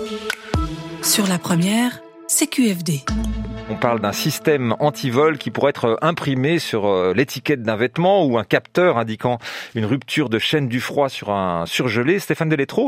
Sur la première, CQFD. On parle d'un système anti-vol qui pourrait être imprimé sur l'étiquette d'un vêtement ou un capteur indiquant une rupture de chaîne du froid sur un surgelé. Stéphane Deletreau,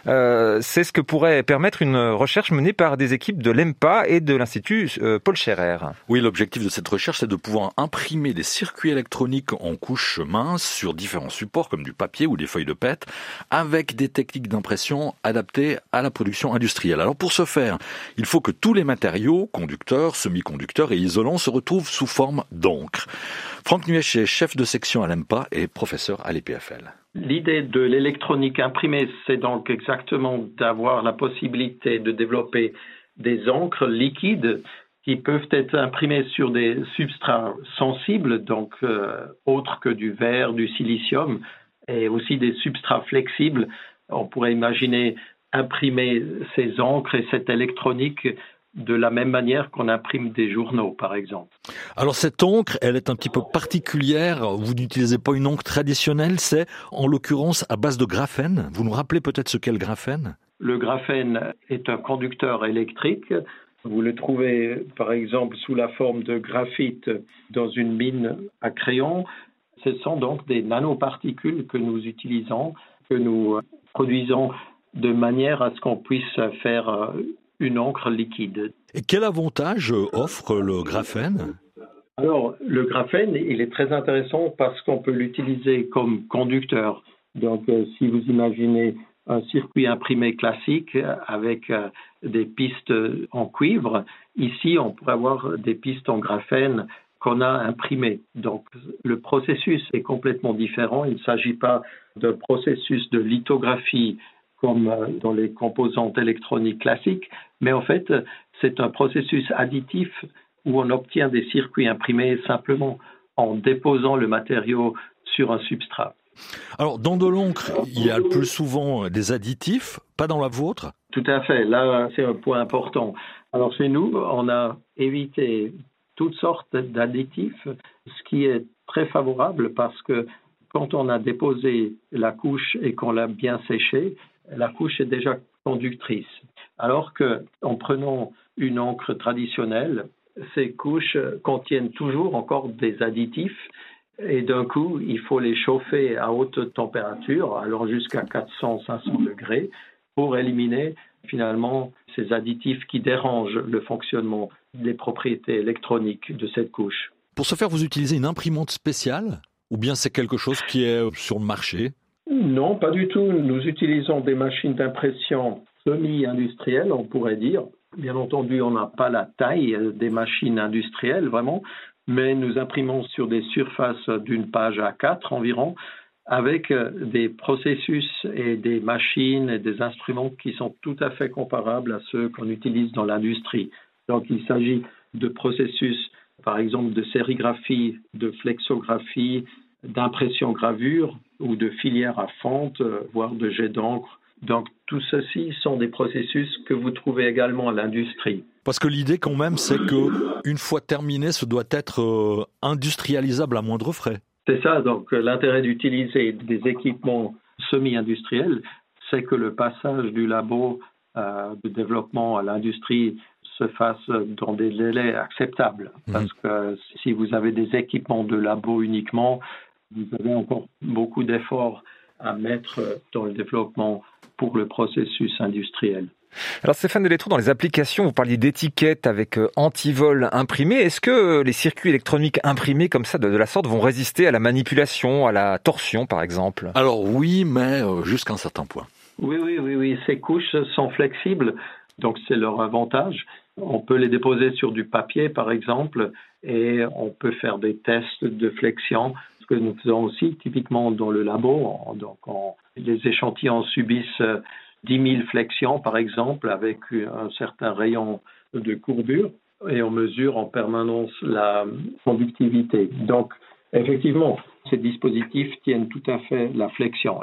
c'est ce que pourrait permettre une recherche menée par des équipes de l'EMPA et de l'Institut Paul Scherrer. Oui, l'objectif de cette recherche, c'est de pouvoir imprimer des circuits électroniques en couches minces sur différents supports comme du papier ou des feuilles de PET avec des techniques d'impression adaptées à la production industrielle. Alors pour ce faire, il faut que tous les matériaux, conducteurs, semi-conducteurs et isolants se retrouvent sous forme d'encre. Franck Nuech est chef de section à l'EMPA et professeur à l'EPFL. L'idée de l'électronique imprimée, c'est donc exactement d'avoir la possibilité de développer des encres liquides qui peuvent être imprimées sur des substrats sensibles, donc autres que du verre, du silicium, et aussi des substrats flexibles. On pourrait imaginer imprimer ces encres et cette électronique de la même manière qu'on imprime des journaux, par exemple. Alors cette encre, elle est un petit peu particulière. Vous n'utilisez pas une encre traditionnelle, c'est en l'occurrence à base de graphène. Vous nous rappelez peut-être ce qu'est le graphène ? Le graphène est un conducteur électrique. Vous le trouvez, par exemple, sous la forme de graphite dans une mine à crayon. Ce sont donc des nanoparticules que nous utilisons, que nous produisons de manière à ce qu'on puisse faire une encre liquide. Et quel avantage offre le graphène ? Alors, le graphène, il est très intéressant parce qu'on peut l'utiliser comme conducteur. Donc, si vous imaginez un circuit imprimé classique avec des pistes en cuivre, ici, on pourrait avoir des pistes en graphène qu'on a imprimées. Donc, le processus est complètement différent. Il ne s'agit pas d'un processus de lithographie comme dans les composantes électroniques classiques, mais en fait, c'est un processus additif où on obtient des circuits imprimés simplement en déposant le matériau sur un substrat. Alors, dans de l'encre, il y a le plus souvent des additifs, pas dans la vôtre ? Tout à fait, là, c'est un point important. Alors, chez nous, on a évité toutes sortes d'additifs, ce qui est très favorable parce que quand on a déposé la couche et qu'on l'a bien séchée, la couche est déjà conductrice. Alors qu'en prenant une encre traditionnelle, ces couches contiennent toujours encore des additifs et d'un coup, il faut les chauffer à haute température, allant jusqu'à 400-500 degrés, pour éliminer finalement ces additifs qui dérangent le fonctionnement des propriétés électroniques de cette couche. Pour ce faire, vous utilisez une imprimante spéciale ou bien c'est quelque chose qui est sur le marché ? Non, pas du tout. Nous utilisons des machines d'impression semi-industrielles, on pourrait dire. Bien entendu, on n'a pas la taille des machines industrielles, vraiment, mais nous imprimons sur des surfaces d'une page A4 environ, avec des processus et des machines et des instruments qui sont tout à fait comparables à ceux qu'on utilise dans l'industrie. Donc, il s'agit de processus, par exemple, de sérigraphie, de flexographie, d'impression-gravure ou de filière à fente, voire de jet d'encre. Donc, tout ceci sont des processus que vous trouvez également à l'industrie. Parce que l'idée, quand même, c'est qu'une fois terminé, ce doit être industrialisable à moindre frais. C'est ça. Donc, l'intérêt d'utiliser des équipements semi-industriels, c'est que le passage du labo de développement à l'industrie se fasse dans des délais acceptables. Parce que si vous avez des équipements de labo uniquement, vous avez encore beaucoup d'efforts à mettre dans le développement pour le processus industriel. Alors Stéphane Deletreau, dans les applications, vous parliez d'étiquettes avec anti-vol imprimé. Est-ce que les circuits électroniques imprimés comme ça, de la sorte, vont résister à la manipulation, à la torsion par exemple ? Alors oui, mais jusqu'à un certain point. Oui. Ces couches sont flexibles, donc c'est leur avantage. On peut les déposer sur du papier par exemple et on peut faire des tests de flexion, ce que nous faisons aussi typiquement dans le labo. Donc les échantillons subissent 10 000 flexions, par exemple, avec un certain rayon de courbure, et on mesure en permanence la conductivité. Donc, effectivement, ces dispositifs tiennent tout à fait la flexion.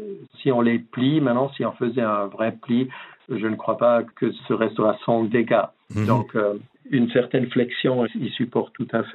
Si on les plie, maintenant, si on faisait un vrai pli, je ne crois pas que ce restera sans dégâts. Donc, une certaine flexion, il supporte tout à fait.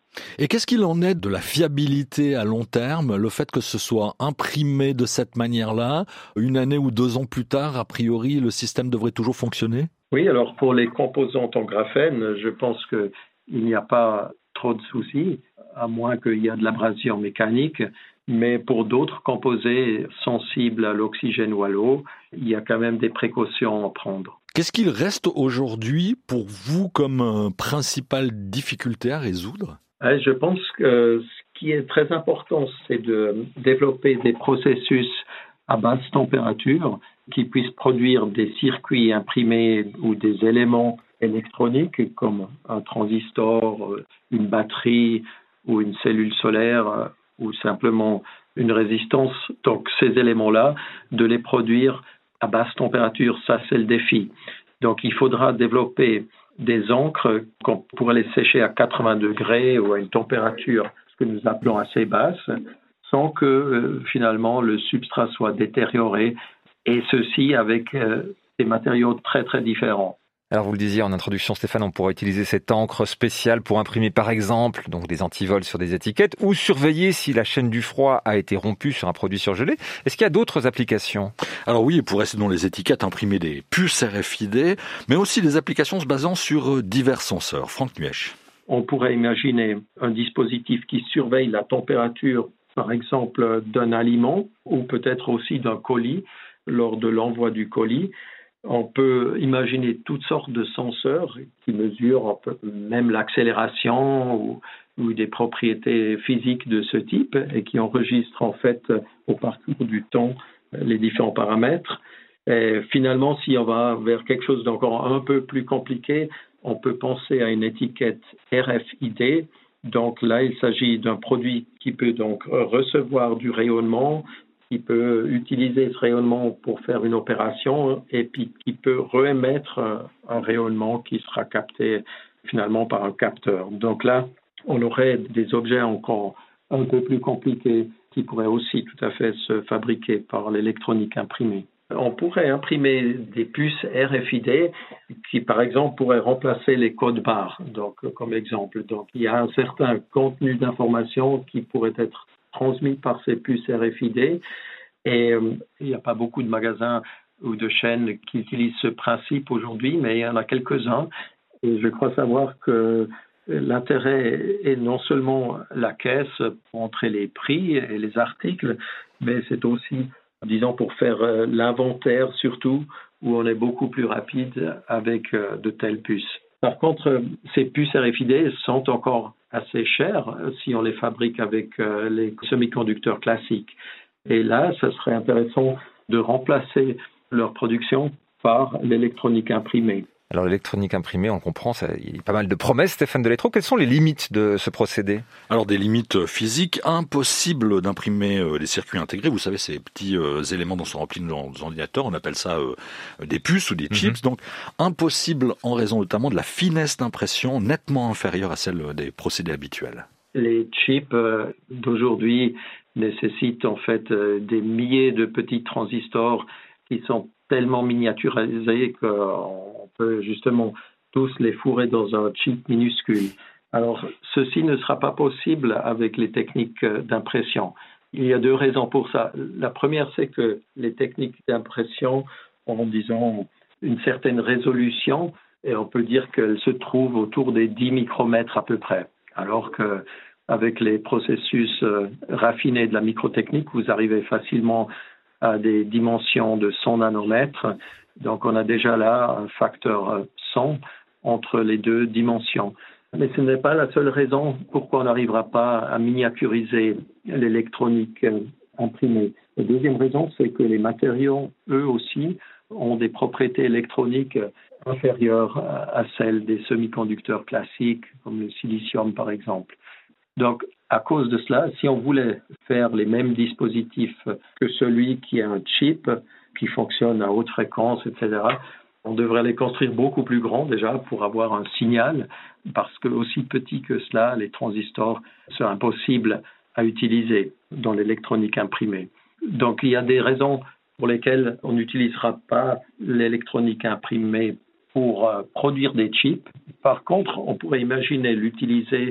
Et qu'est-ce qu'il en est de la fiabilité à long terme, le fait que ce soit imprimé de cette manière-là, 1 année ou 2 ans plus tard, a priori, le système devrait toujours fonctionner? Oui, alors pour les composantes en graphène, je pense qu'il n'y a pas trop de soucis, à moins qu'il y ait de l'abrasion mécanique. Mais pour d'autres composés sensibles à l'oxygène ou à l'eau, il y a quand même des précautions à prendre. Qu'est-ce qu'il reste aujourd'hui pour vous comme principale difficulté à résoudre? Je pense que ce qui est très important, c'est de développer des processus à basse température qui puissent produire des circuits imprimés ou des éléments électroniques comme un transistor, une batterie ou une cellule solaire ou simplement une résistance. Donc ces éléments-là, de les produire à basse température, ça c'est le défi. Donc il faudra développer des encres qu'on pourrait les sécher à 80 degrés ou à une température que nous appelons assez basse, sans que finalement le substrat soit détérioré, et ceci avec des matériaux très très différents. Alors vous le disiez en introduction, Stéphane, on pourrait utiliser cette encre spéciale pour imprimer par exemple donc des antivols sur des étiquettes ou surveiller si la chaîne du froid a été rompue sur un produit surgelé. Est-ce qu'il y a d'autres applications? Alors oui, pour rester dans les étiquettes, imprimer des puces RFID, mais aussi des applications se basant sur divers senseurs. Franck Nuech. On pourrait imaginer un dispositif qui surveille la température, par exemple, d'un aliment ou peut-être aussi d'un colis lors de l'envoi du colis. On peut imaginer toutes sortes de senseurs qui mesurent même l'accélération ou des propriétés physiques de ce type et qui enregistrent en fait au parcours du temps les différents paramètres. Et finalement, si on va vers quelque chose d'encore un peu plus compliqué, on peut penser à une étiquette RFID. Donc là, il s'agit d'un produit qui peut donc recevoir du rayonnement, qui peut utiliser ce rayonnement pour faire une opération et puis qui peut réémettre un rayonnement qui sera capté finalement par un capteur. Donc là, on aurait des objets encore un peu plus compliqués qui pourraient aussi tout à fait se fabriquer par l'électronique imprimée. On pourrait imprimer des puces RFID qui, par exemple, pourraient remplacer les codes barres, donc comme exemple. Donc, il y a un certain contenu d'information qui pourrait être transmis par ces puces RFID et il n'y a pas beaucoup de magasins ou de chaînes qui utilisent ce principe aujourd'hui, mais il y en a quelques-uns et je crois savoir que l'intérêt est non seulement la caisse pour entrer les prix et les articles, mais c'est aussi, disons, pour faire l'inventaire surtout, où on est beaucoup plus rapide avec de telles puces. Par contre, ces puces RFID sont encore assez chères si on les fabrique avec les semi-conducteurs classiques. Et là, ça serait intéressant de remplacer leur production par l'électronique imprimée. Alors l'électronique imprimée, on comprend, il y a pas mal de promesses, Stéphane Deletreau. Quelles sont les limites de ce procédé? Alors des limites physiques, impossible d'imprimer les circuits intégrés. Vous savez, ces petits éléments dont sont remplis nos ordinateurs, on appelle ça des puces ou des chips. Donc impossible en raison notamment de la finesse d'impression nettement inférieure à celle des procédés habituels. Les chips d'aujourd'hui nécessitent en fait des milliers de petits transistors qui sont tellement miniaturisés qu'on peut justement tous les fourrer dans un chip minuscule. Alors, ceci ne sera pas possible avec les techniques d'impression. Il y a 2 raisons pour ça. La première, c'est que les techniques d'impression ont, disons, une certaine résolution et on peut dire qu'elles se trouvent autour des 10 micromètres à peu près. Alors qu'avec les processus raffinés de la microtechnique, vous arrivez facilement à des dimensions de 100 nanomètres. Donc, on a déjà là un facteur 100 entre les 2 dimensions. Mais ce n'est pas la seule raison pourquoi on n'arrivera pas à miniaturiser l'électronique imprimée. La deuxième raison, c'est que les matériaux, eux aussi, ont des propriétés électroniques inférieures à celles des semi-conducteurs classiques, comme le silicium par exemple. Donc, à cause de cela, si on voulait faire les mêmes dispositifs que celui qui a un chip, qui fonctionne à haute fréquence, etc., on devrait les construire beaucoup plus grands déjà pour avoir un signal, parce que aussi petit que cela, les transistors sont impossibles à utiliser dans l'électronique imprimée. Donc, il y a des raisons pour lesquelles on n'utilisera pas l'électronique imprimée pour produire des chips. Par contre, on pourrait imaginer l'utiliser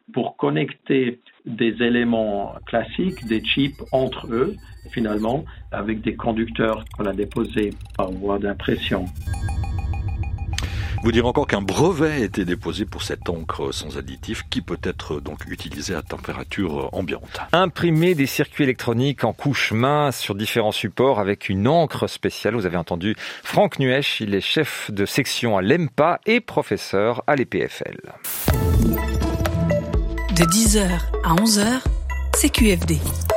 pour connecter des éléments classiques, des chips entre eux, finalement, avec des conducteurs qu'on a déposés par voie d'impression. Vous direz encore qu'un brevet a été déposé pour cette encre sans additif qui peut être donc utilisée à température ambiante. Imprimer des circuits électroniques en couche mince sur différents supports avec une encre spéciale. Vous avez entendu Franck Nuech, il est chef de section à l'EMPA et professeur à l'EPFL. De 10h à 11h, CQFD.